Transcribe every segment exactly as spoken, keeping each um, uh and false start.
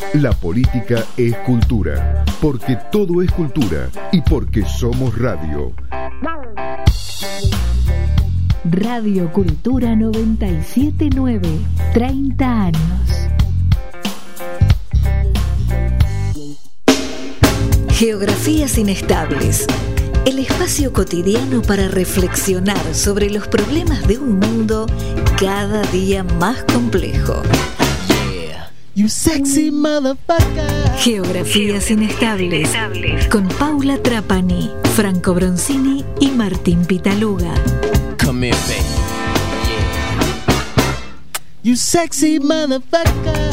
La política es cultura, porque todo es cultura y porque somos radio. Radio Cultura noventa y siete punto nueve, treinta años. Geografías inestables. El espacio cotidiano para reflexionar sobre los problemas de un mundo cada día más complejo. Yeah. You sexy motherfucker. Geografías inestables. Con Paula Trapani, Franco Bronzini y Martín Pitaluga. Come here, baby. Yeah. You sexy motherfucker.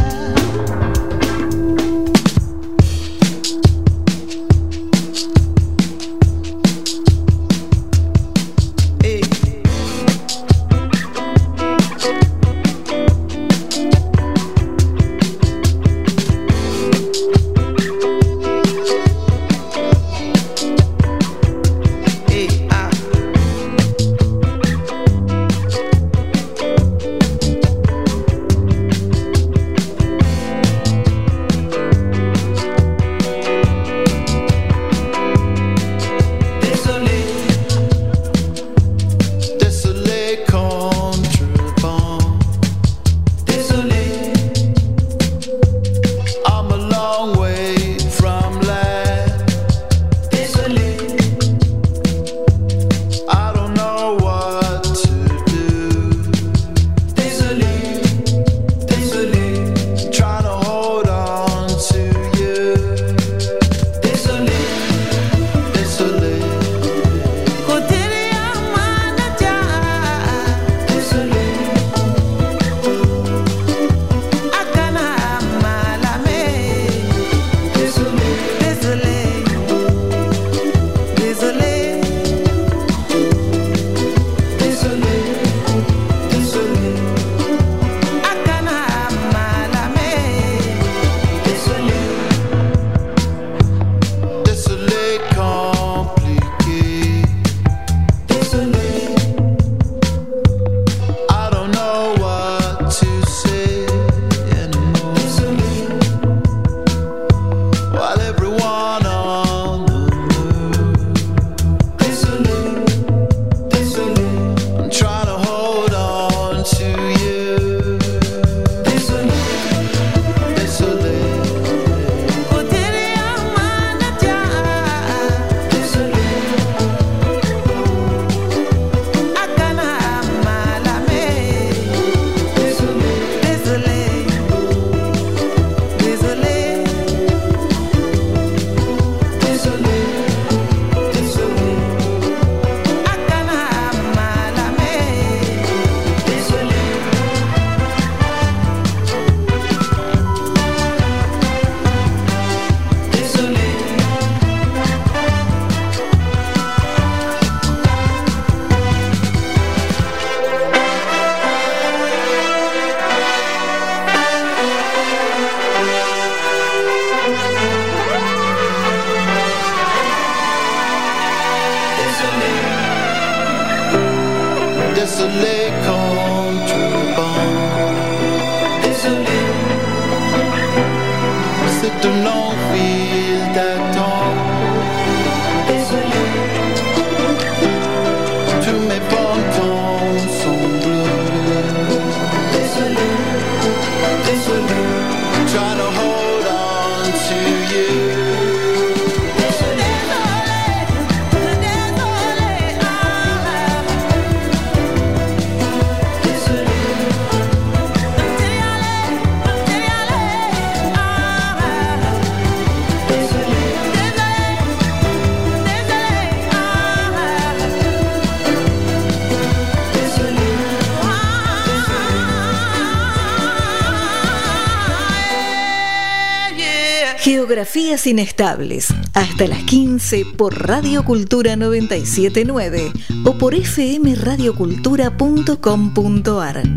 Geografías inestables, hasta las quince por Radio Cultura noventa y siete punto nueve o por f m radio cultura punto com punto a r.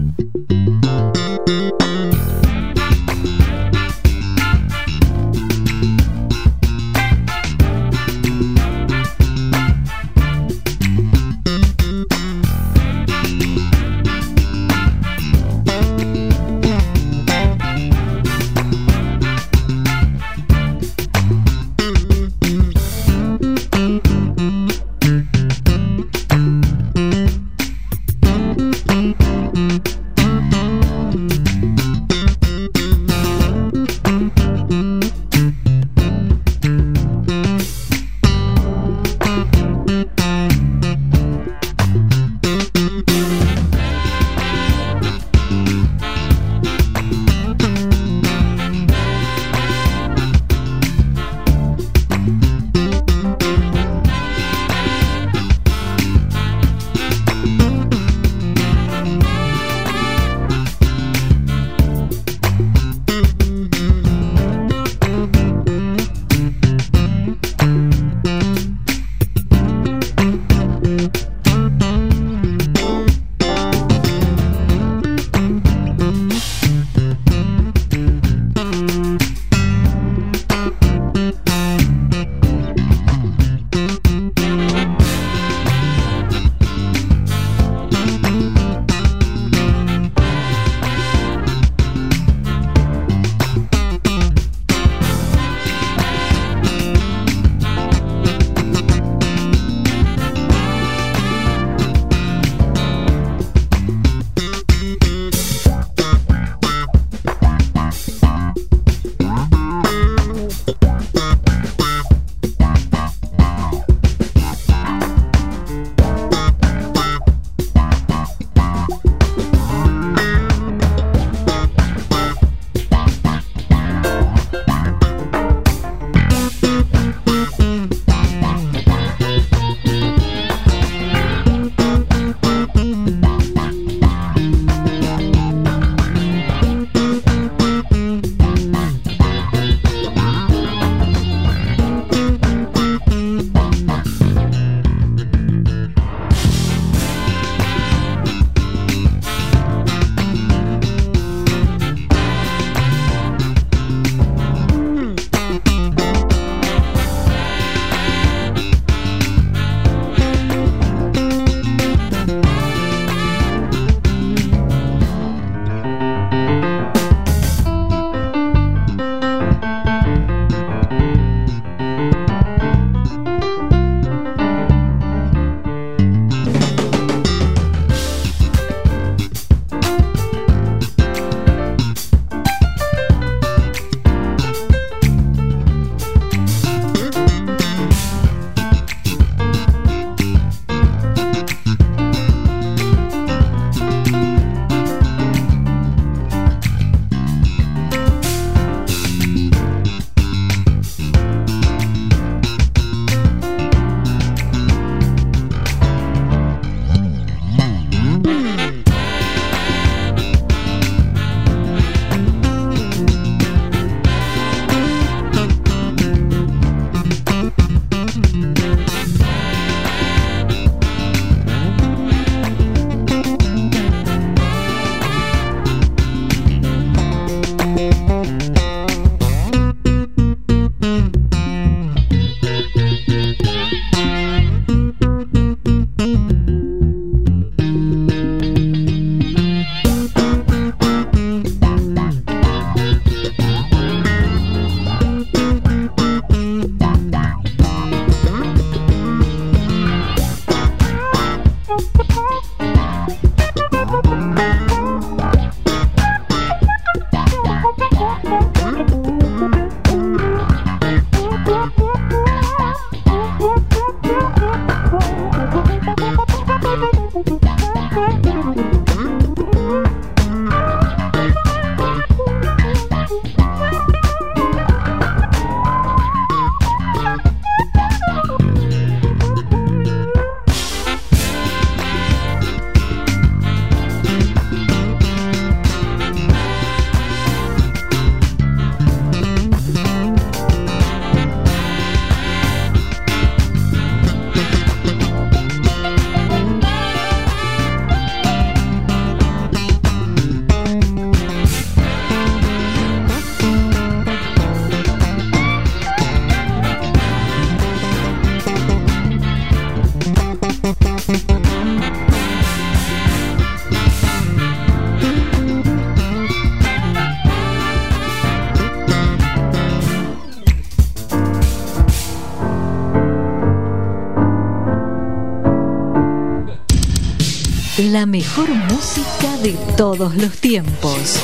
La mejor música de todos los tiempos.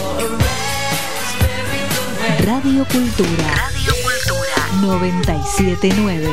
Radio Cultura. Radio Cultura. noventa y siete punto nueve.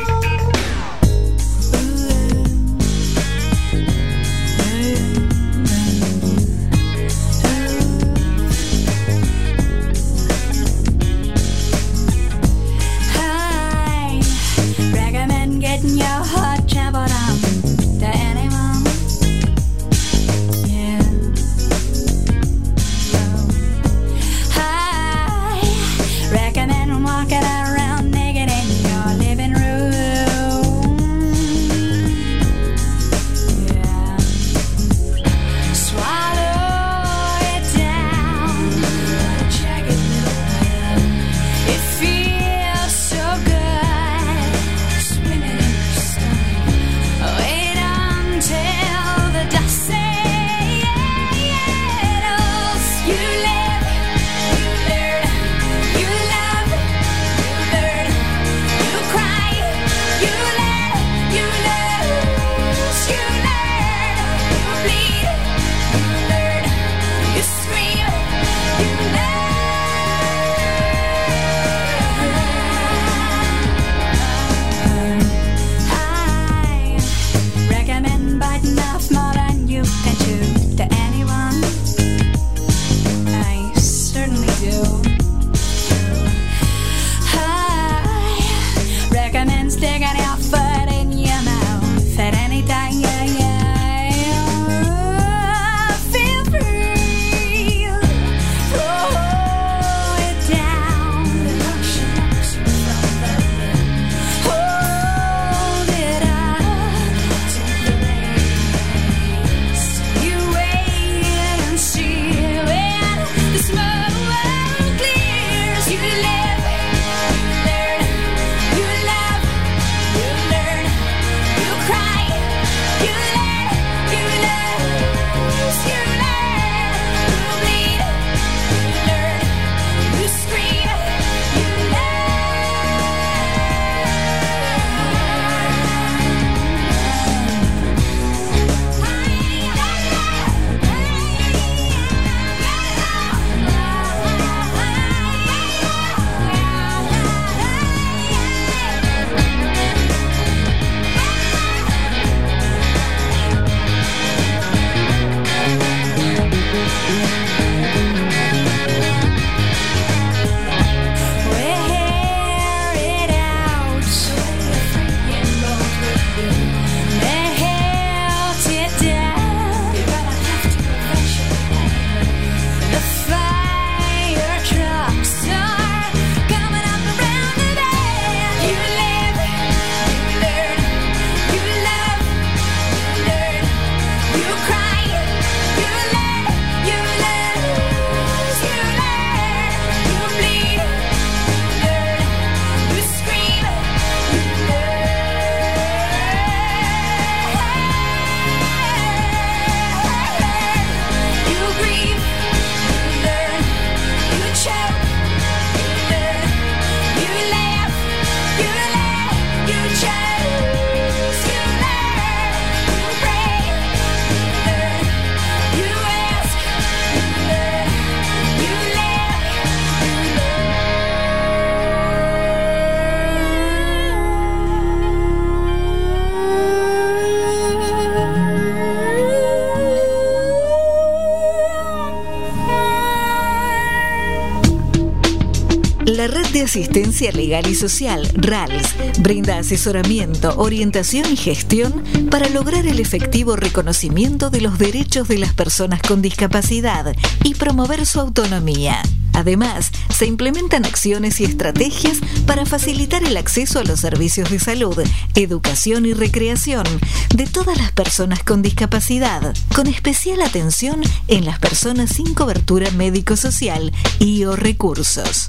La Red de Asistencia Legal y Social, R A L S, brinda asesoramiento, orientación y gestión para lograr el efectivo reconocimiento de los derechos de las personas con discapacidad y promover su autonomía. Además, se implementan acciones y estrategias para facilitar el acceso a los servicios de salud, educación y recreación de todas las personas con discapacidad, con especial atención en las personas sin cobertura médico-social y o recursos.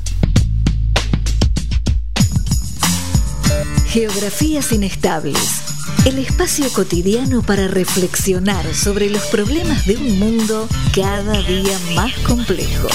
Geografías Inestables, el espacio cotidiano para reflexionar sobre los problemas de un mundo cada día más complejo.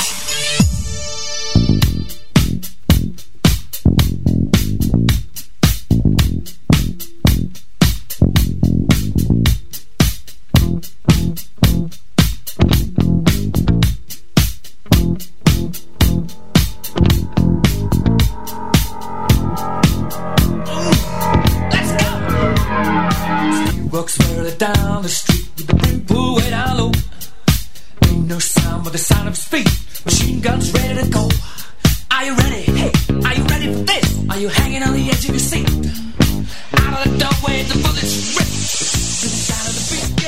you ready? Hey, are you ready for this? Are you hanging on the edge of your seat? Out of the doorway, the bullets rip to the sound of the beat,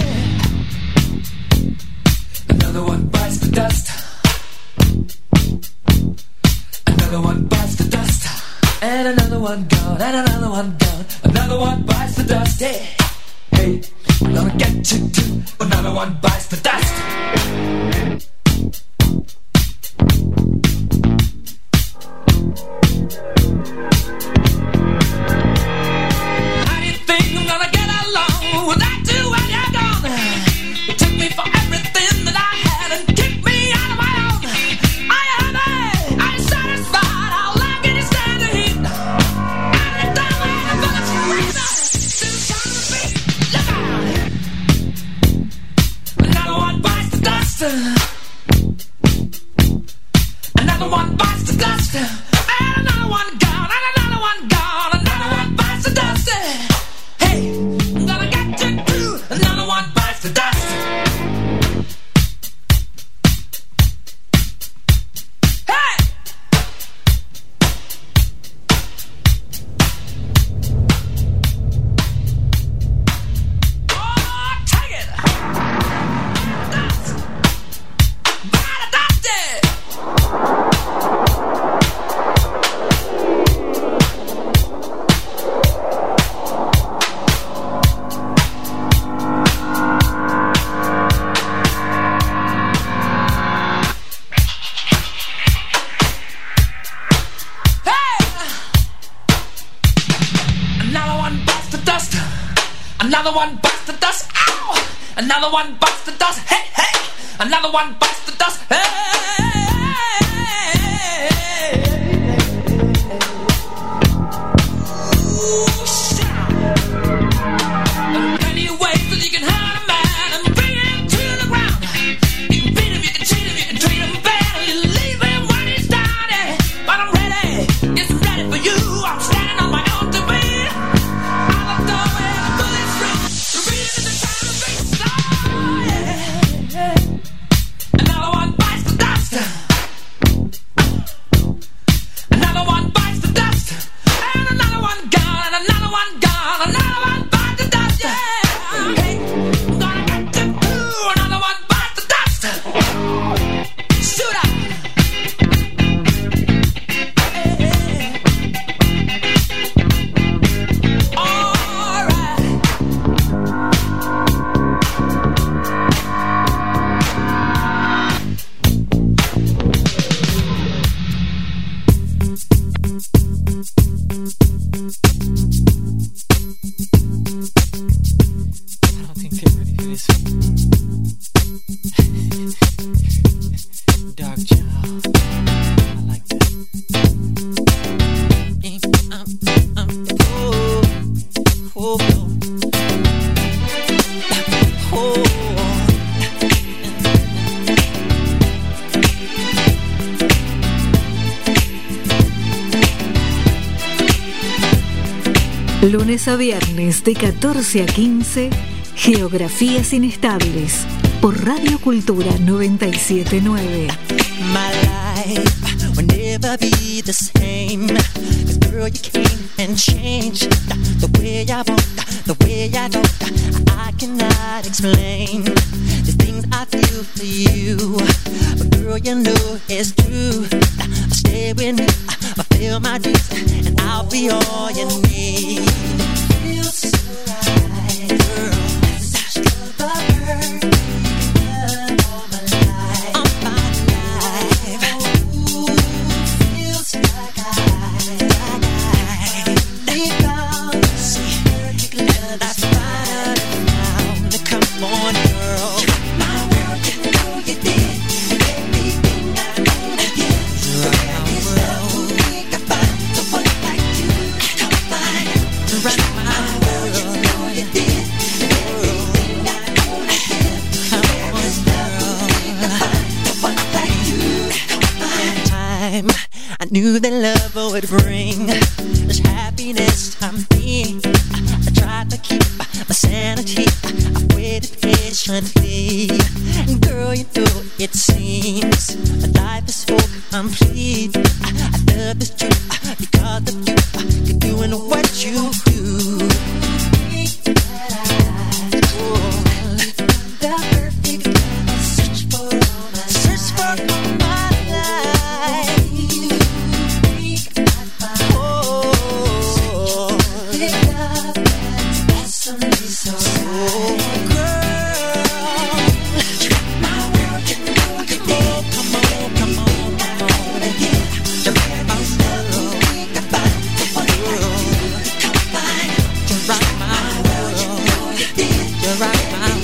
yeah. Another one bites the dust. Another one bites the dust. And another one gone, and another one gone. Another one bites the dust, yeah. Hey, we're gonna get you too. Another one bites the dust. How do you think I'm gonna get along without you when you're gone? You took me for everything that I had and kicked me out of my own. Are you happy? Are you satisfied? How long can you stand the heat? Out of the doorway, the bullets ring out. Still trying to beat. Look out! Another one bites the dust. Another one bites the dust. And another one gone. And another one gone. Another one bites the dust. Hey, I'm gonna get you too. Another one bites the dust. Hey! Oh, take it! Dust! By the dust, yeah! Hey! Another one bites the dust. Another one bites the dust. Ow! Another one bites the dust. Hey, hey! Another one bites the dust. Hey! Ooh, shout! There are plenty of ways that you can hurt a man and bring him to the ground. You can beat him, you can cheat him, you can treat him bad, or you leave him when he's down. Yeah. But I'm ready, yes, I'm ready for you. I'm standing on my own to beat. Out the doorway, the bullets ring. The reason is the time to be slow. Yeah. Another one bites the dust. Another one bites the dust. And another one gone. And another one gone. Another one bites the dust. Yeah. Hey, I'm gonna get you too. Another one bites the dust. Shoot up. All right. I don't think they're ready for this. Dark child. I like that. Um, um, oh, oh, oh, oh. Lunes a viernes de catorce a quince, Geografías Inestables, por Radio Cultura noventa y siete punto nueve. My life will never be the same. 'Cause girl, you came and changed the way I walk, the way I talk. I cannot explain the things I feel for you. But girl, you know it's true. I stay with you, I feel my dreams, and I'll be all you need. Feels so right, girl. That's the bird. I knew that love would bring this happiness to me. I tried to keep my sanity. I waited patiently. Girl, you know it seems life is so complete. I, I love this you because of you. You're doing what you do. The perfect love, search for all my search for all my life. Oh, love that's something so girl, my world, you know you did. Come on, come on, come on, again. You rock my world, you rock my world, you rock my world.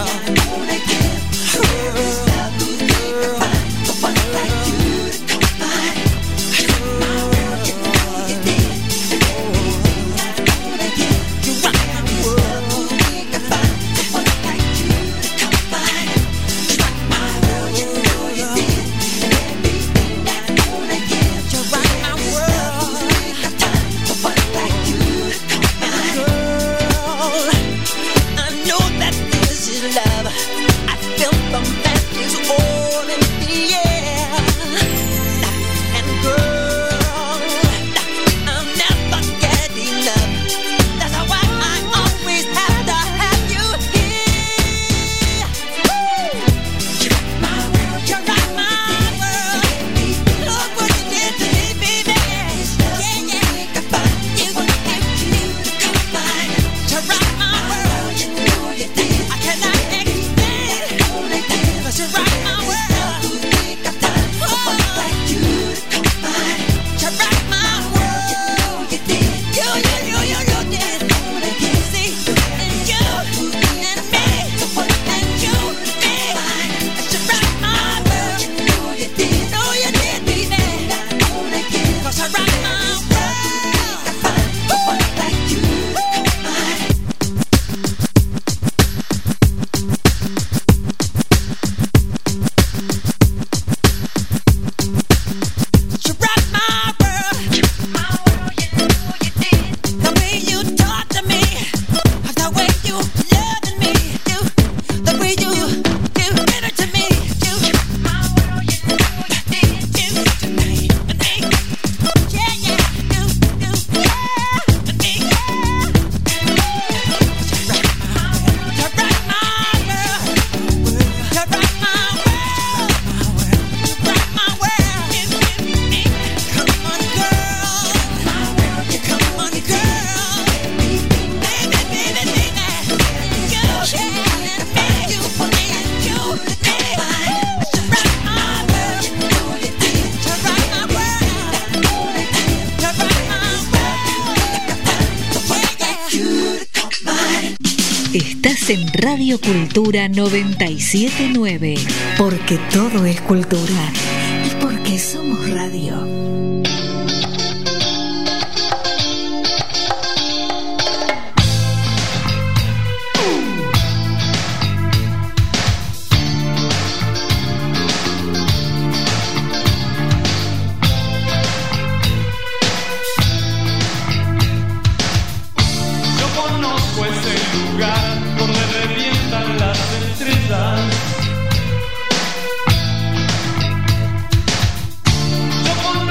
Estás en Radio Cultura noventa y siete punto nueve, porque todo es cultura y porque somos radio. Yo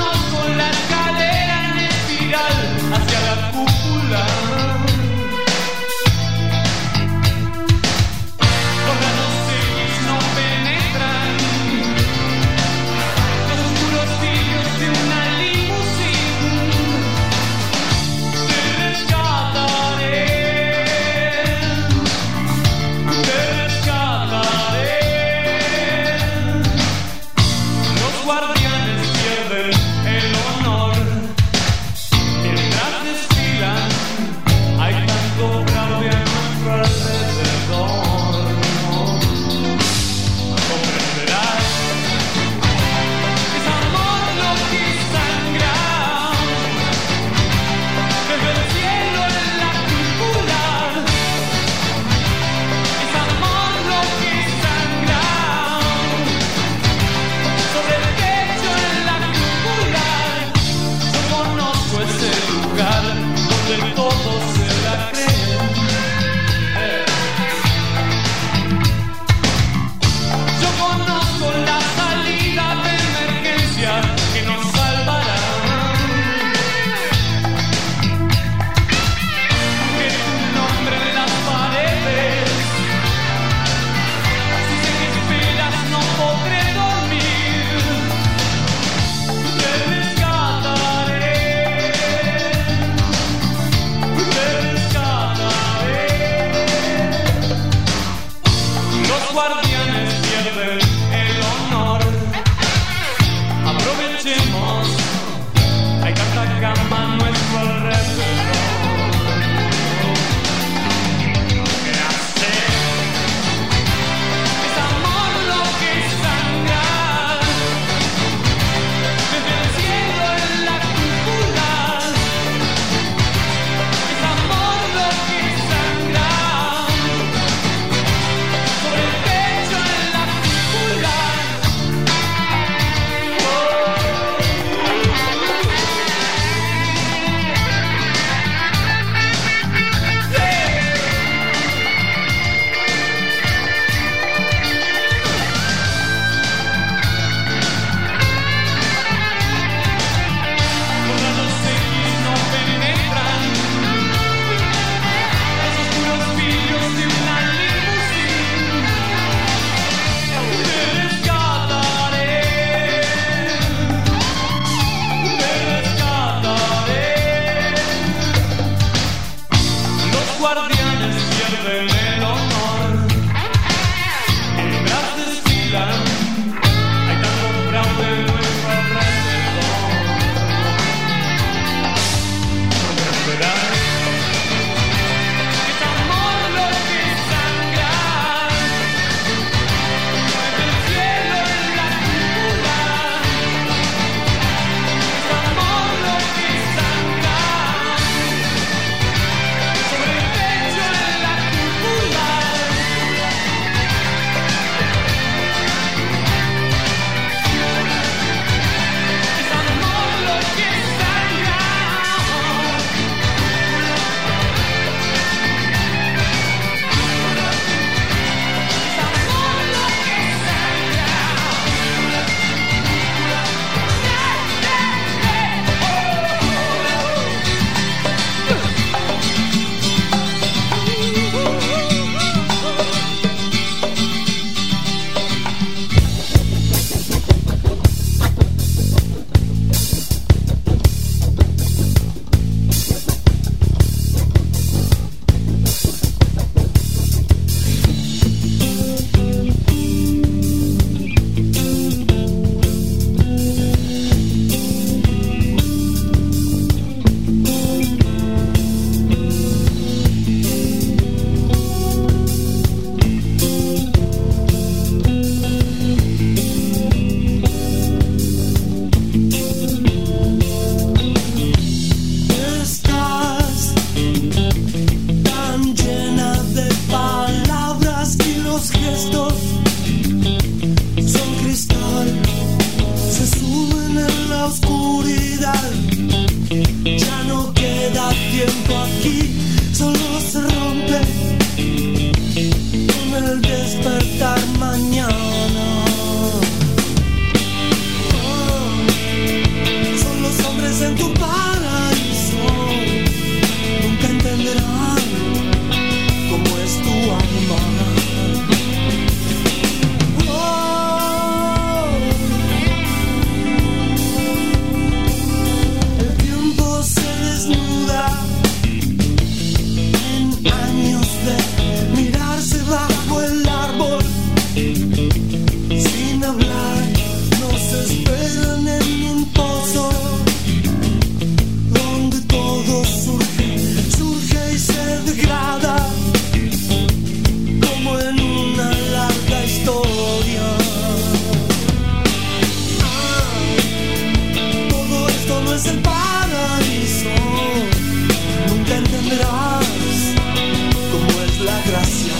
es el paraíso, nunca entenderás cómo es la gracia.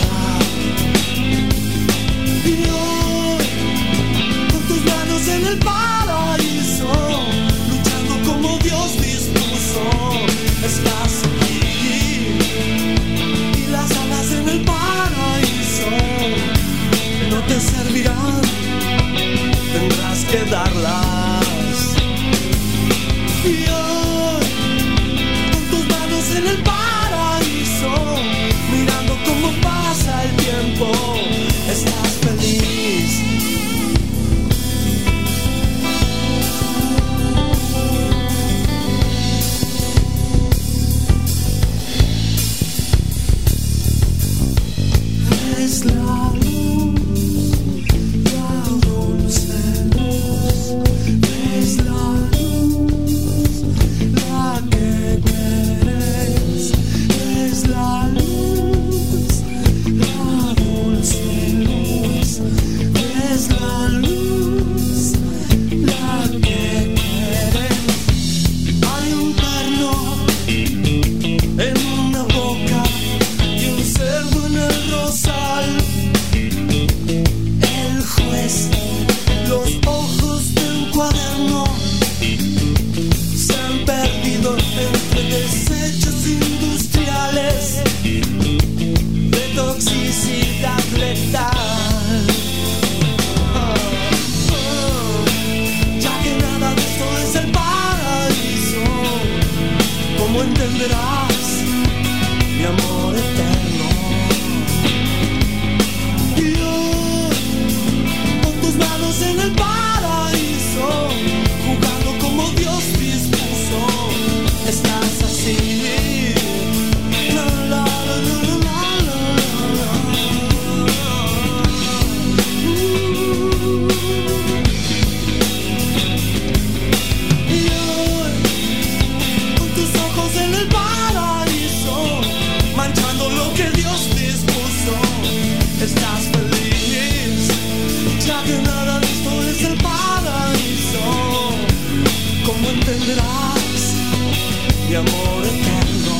Y hoy, con tus manos en el paraíso, luchando como Dios dispuso, estás aquí. Y las alas en el paraíso no te servirán, tendrás que darlas. Y hoy, con tus manos en el paraíso, mirando cómo pasa el tiempo, estás feliz. Es la luz, la dulce luz, es la luz, la que quieres, es la luz, la dulce luz, es la luz, la que quieres. Hay un perno en una boca y un cerdo en el rosal. El juez, los ojos de un cuaderno se han perdido entre desechos industriales de toxicidad letal. Oh, oh, ya que nada de esto es el paraíso, ¿cómo entenderás mi amor eterno? Y hoy, con tus manos en el paraíso, jugando como Dios dispuso, estás así. La, la, la, la, la, la, la. Uh. Y hoy, con tus ojos en el paraíso, manchando lo que Dios dispuso, estás feliz, ya que nada de esto es el paraíso. ¿Cómo entenderás mi amor eterno?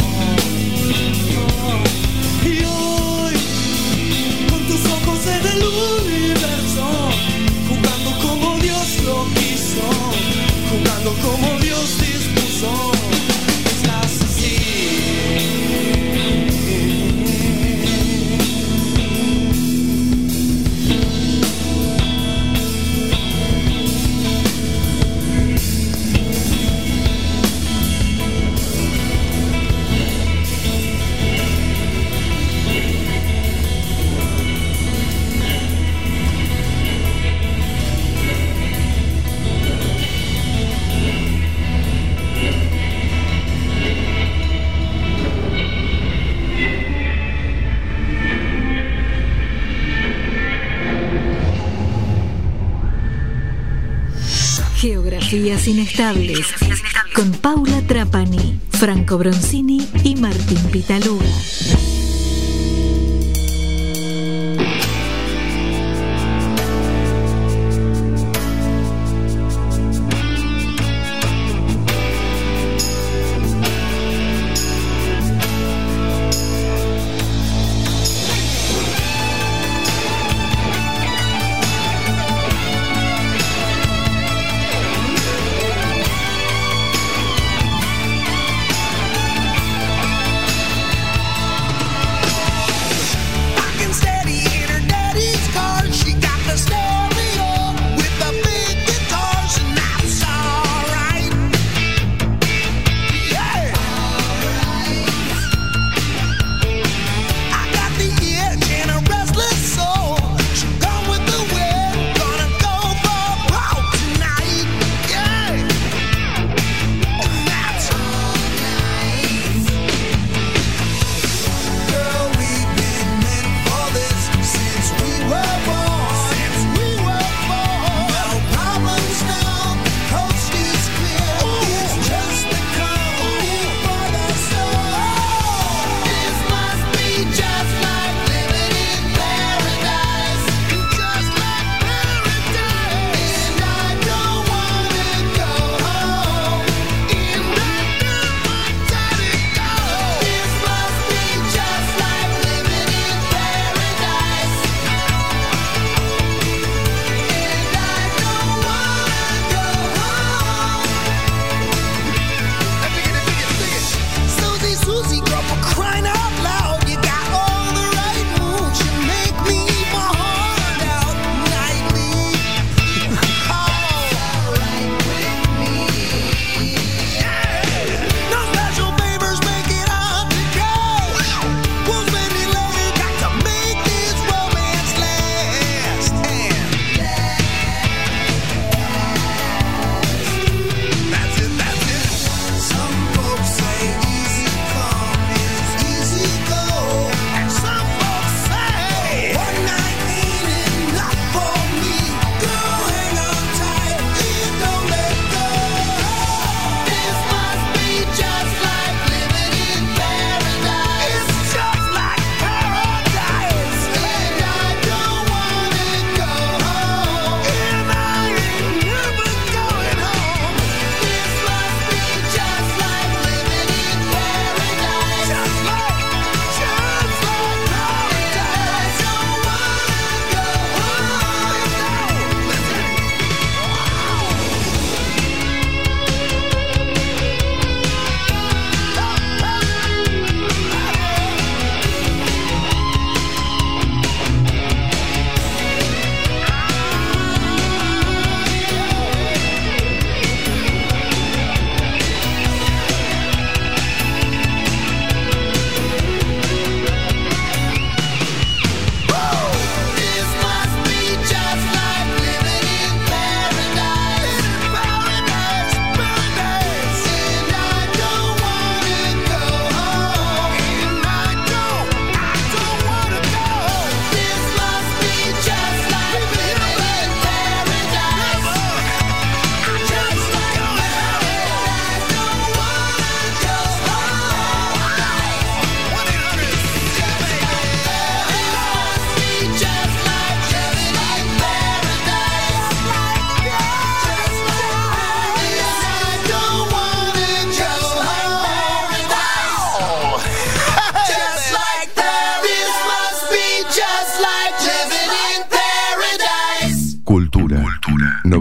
Oh. Y hoy, con tus ojos en el universo, jugando como Dios lo quiso, jugando como Dios dispuso, estás así. Geografías inestables con Paula Trapani, Franco Bronzini y Martín Pitaluga.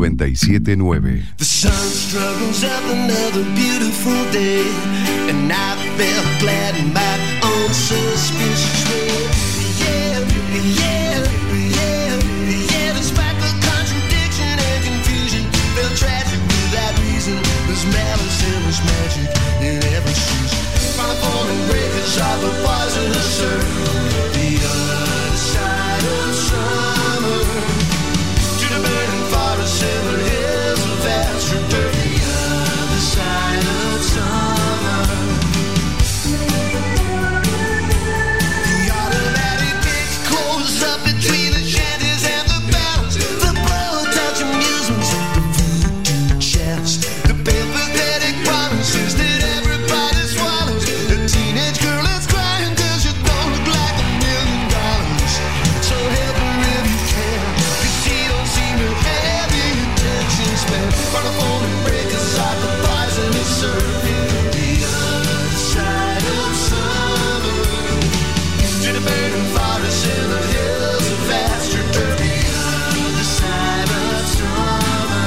noventa y siete nueve. The sun struggles up another beautiful day, and I felt glad in my own suspicious way. Yeah, yeah, yeah, yeah. Despite the contradiction and confusion, felt tragic without reason. There's malice and there's magic in every season. Finally forming breakers of the poisonous earth. The other side of summer, to the burning forest and the hills of Astrid. The other side of summer. The automatic gates close up between the shanties and the barrels. The blow-touch amusements, the voodoo chalice, the pathetic promises that everybody swallows. The teenage girl is crying 'cause you don't look like a million dollars. So help her if you can, 'cause she don't seem to have the attention span. Run up on and break aside the poisonous surf. The other side of summer, to the burning forest and the hills of Astrid. The other side of summer.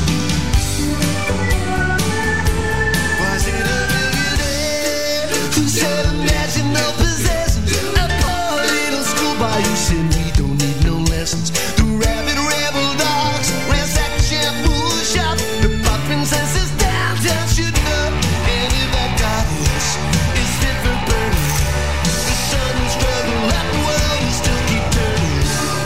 Was it a millionaire who said imagine no possessions? A poor little schoolboy who said we don't need no lessons. The rabid rebel dogs ransack the shampoo shop. The pop princesses downtown shooting up. And if that goddess is fit for burning, the sun will struggle like the world will still keep turning.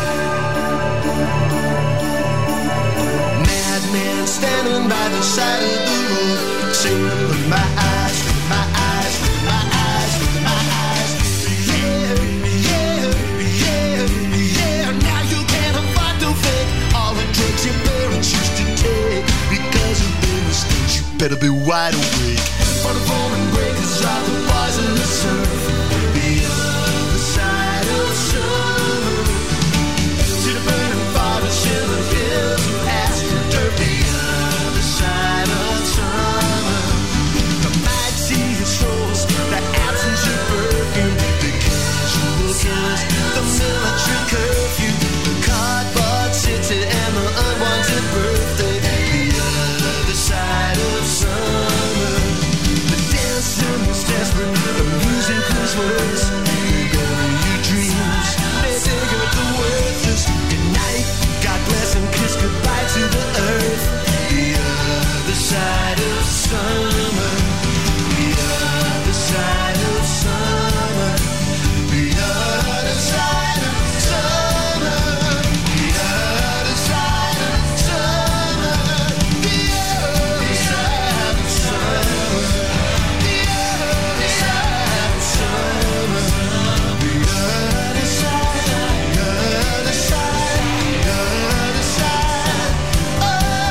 Madman standing by the side of the road, saying, look my eyes, look my eyes, look my eyes, look my eyes. Yeah, yeah, yeah, yeah. Now you can't afford to fake all the drugs your parents used to take. Because of their mistakes, you better be wide awake. For the foaming breakers of the poisonous surf. The other side of summer, to the burning forest and the hills of Astrid. The other side of summer. The might see his strolls, the absence of perfume, the casual killers, the military curfew, the cardboard city and the unwanted birthday. The other side of summer. The dancing was desperate, the music was worse. They bury your dreams, they dig up the worthless. Good night, God bless and kiss goodbye to the earth. The other side of summer. The other side of summer. The other side of summer. The other side of summer. The other side of summer. The other side of summer. The other side, the other side, the other side. Oh.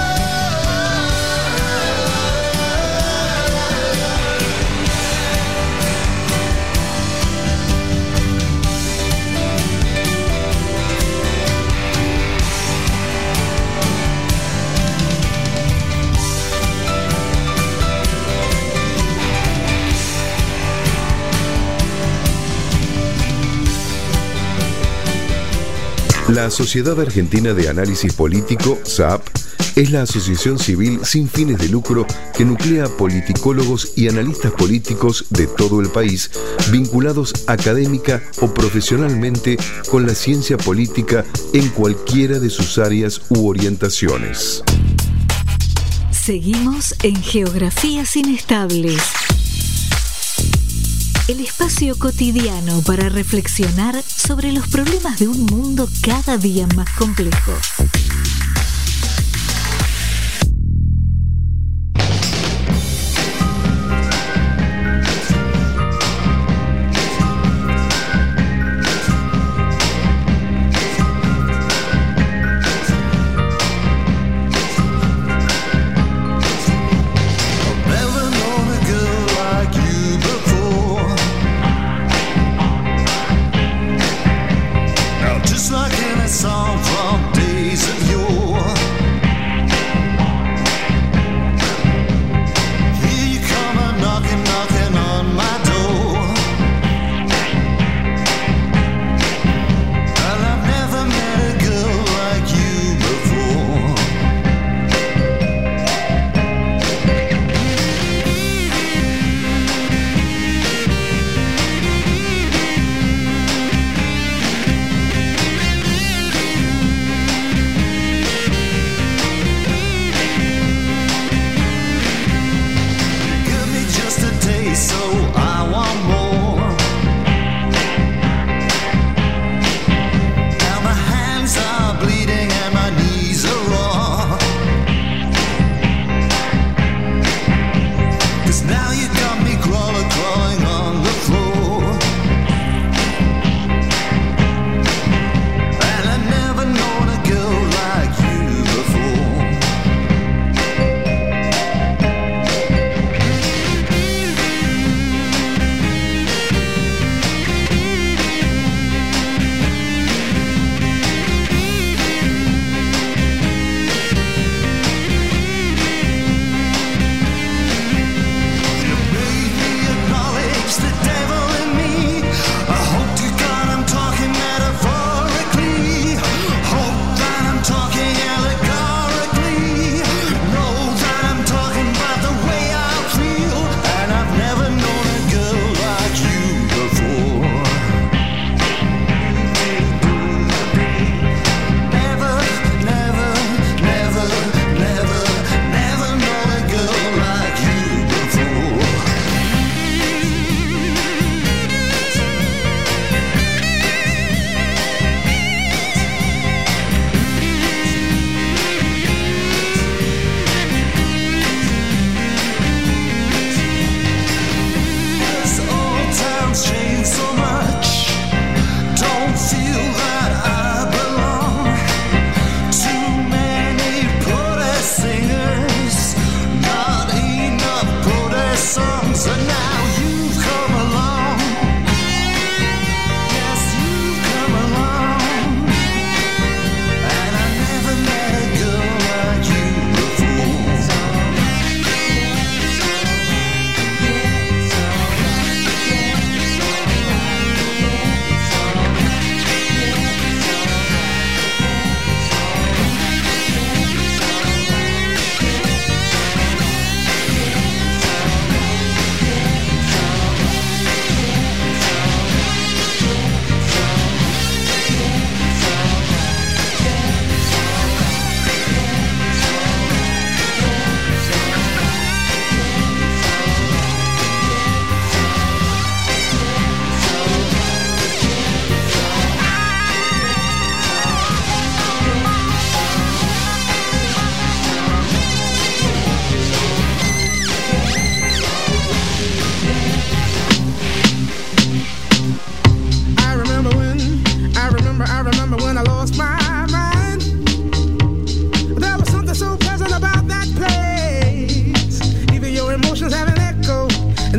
La Sociedad Argentina de Análisis Político, S A P, es la asociación civil sin fines de lucro que nuclea politicólogos y analistas políticos de todo el país, vinculados académica o profesionalmente con la ciencia política en cualquiera de sus áreas u orientaciones. Seguimos en Geografías Inestables. El espacio cotidiano para reflexionar sobre los problemas de un mundo cada día más complejo. Just like in a song from days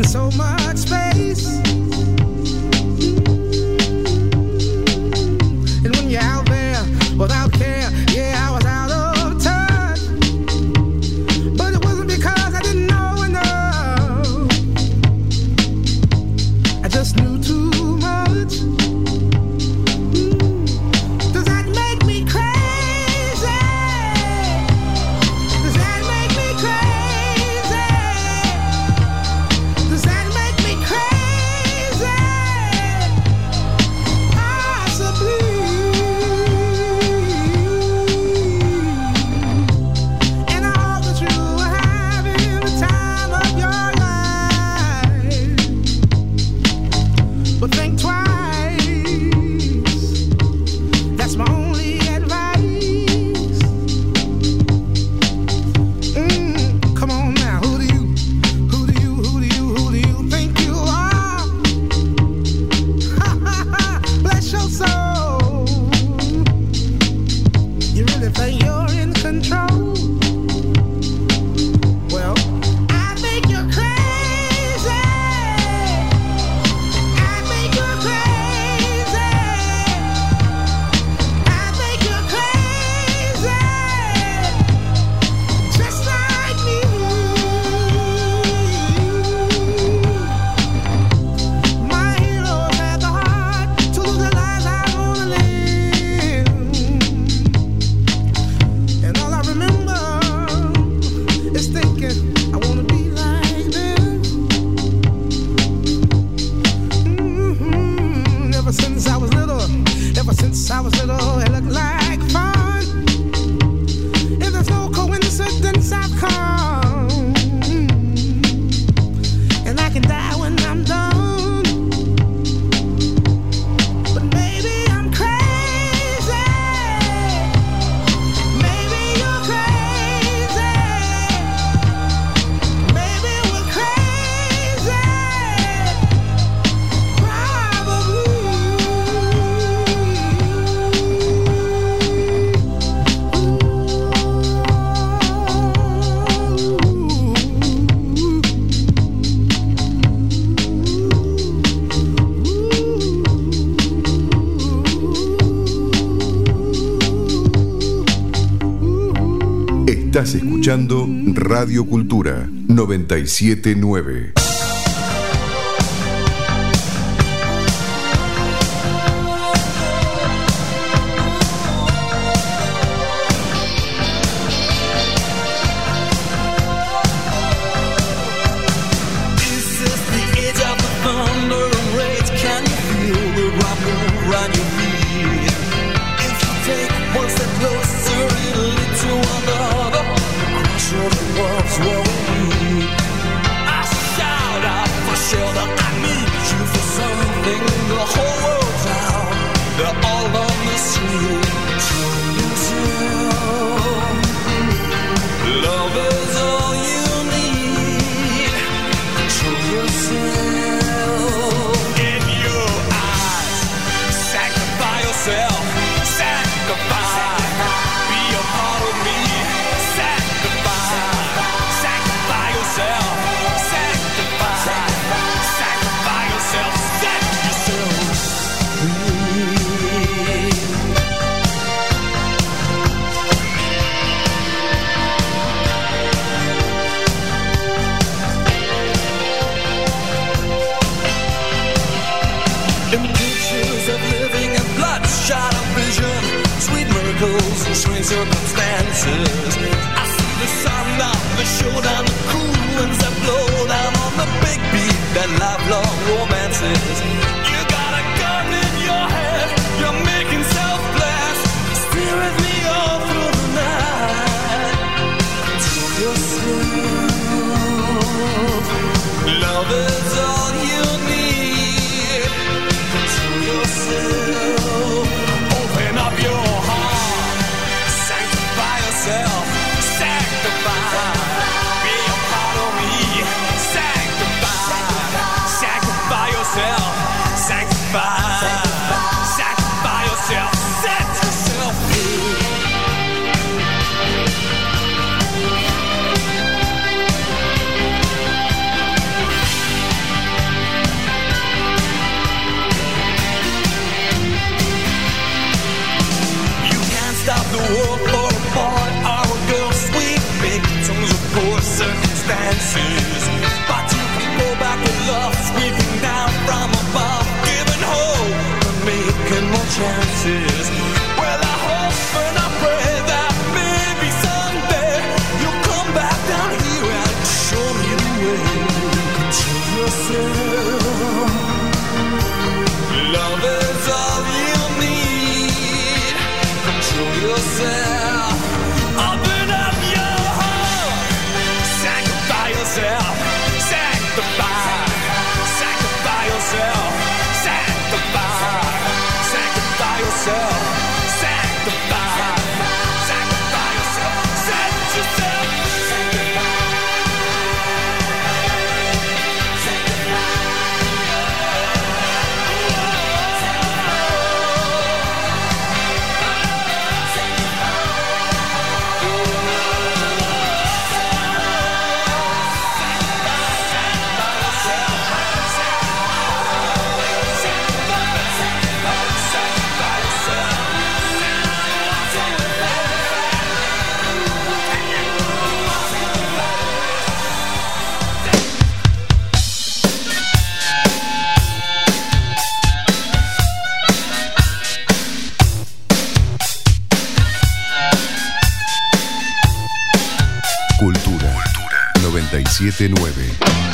so much space. And when you're out there without care, yeah, I was out of touch. But it wasn't because I didn't know enough. I just knew too much. Does that make me crazy? Does that make me crazy? Does that make me crazy? Possibly. And I hope that you are having the time of your life. But think twice. That's my only advice. Mm, come on now, who do you, who do you, who do you, who do you think you are? Ha ha ha, bless your soul. You really think you're in control? Well, I think you're crazy. I think you're crazy. I think you're crazy. Just like me. My heroes had the heart to lose their lives. I wanna live. And all I remember is thinking I wanna be like them. Mhm. Ever since I was little, ever since I was little, it looked like fun. If there's no coincidence, I've come. And I can die when I'm done. But maybe I'm crazy. Maybe you're crazy. Maybe we're crazy. Estás escuchando Radio Cultura noventa y siete punto nueve. This is the age of the thunder and rage. Can you feel the rock move around your feet? If you take one step closer, it'll lead to another. Crush of the world's where we meet. I shout out for shelter. I need you for something. The whole world's out. They're all on the street. Show yourself. Love is all you need. Show yourself. In your eyes, sanctify yourself. Sanctify. Be a part of me. Sanctify. Sanctify yourself. Sanctify. Sanctify yourself. Set yourself free. In pictures of living and bloodshot of vision, sweet miracles and strange circumstances. I see the sun down the showdown, the cool winds that blow down on the big beat, that lifelong romances. You got a gun in your head, you're making self-blast. Stay with me all through the night. Control yourself. Love is all you need. Control yourself. Open up your heart. Sanctify yourself. Sanctify. Be a part of me. Sanctify. Sanctify yourself. siete nueve.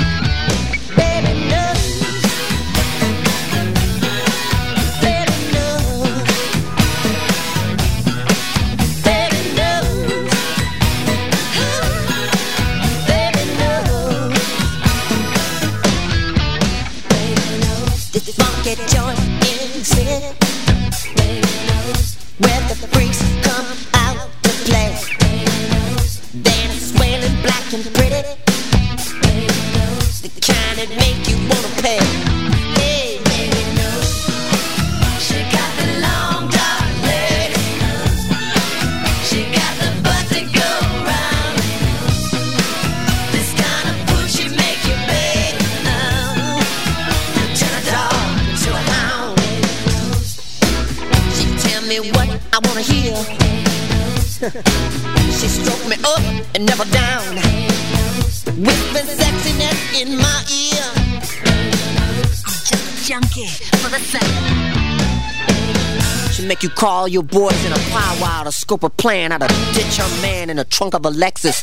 She stroked me up and never down, whispering sexiness in my ear. Just a junkie for the sound. She make you call your boys in a powwow to scope a plan how to ditch her man in the trunk of a Lexus.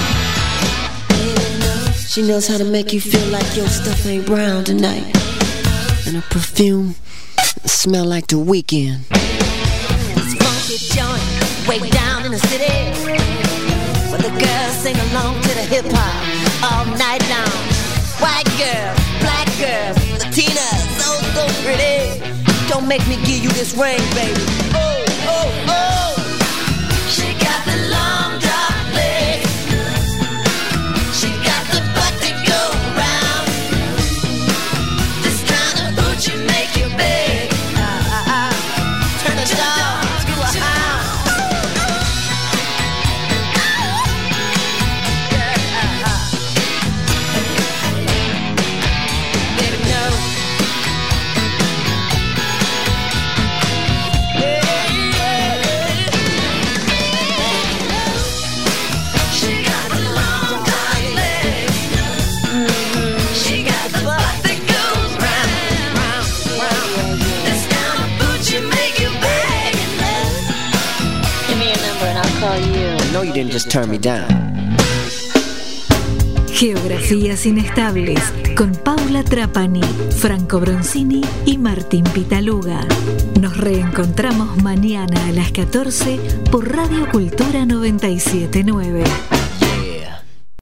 She knows how to make you feel like your stuff ain't brown tonight, and her perfume smell like the weekend. This funky joint way down in the city, where the girls sing along to the hip-hop all night long. White girls, black girls, Latinas, so, so pretty. Don't make me give you this ring, baby. Oh, oh, oh. She got the long dark legs, she got the butt to go round. This kind of hoochie make you big. Uh, uh, uh. Turn the dog to a hound. No, you didn't just turn me down. Geografías Inestables con Paula Trapani, Franco Bronzini y Martín Pitaluga. Nos reencontramos mañana a las catorce por Radio Cultura noventa y siete nueve.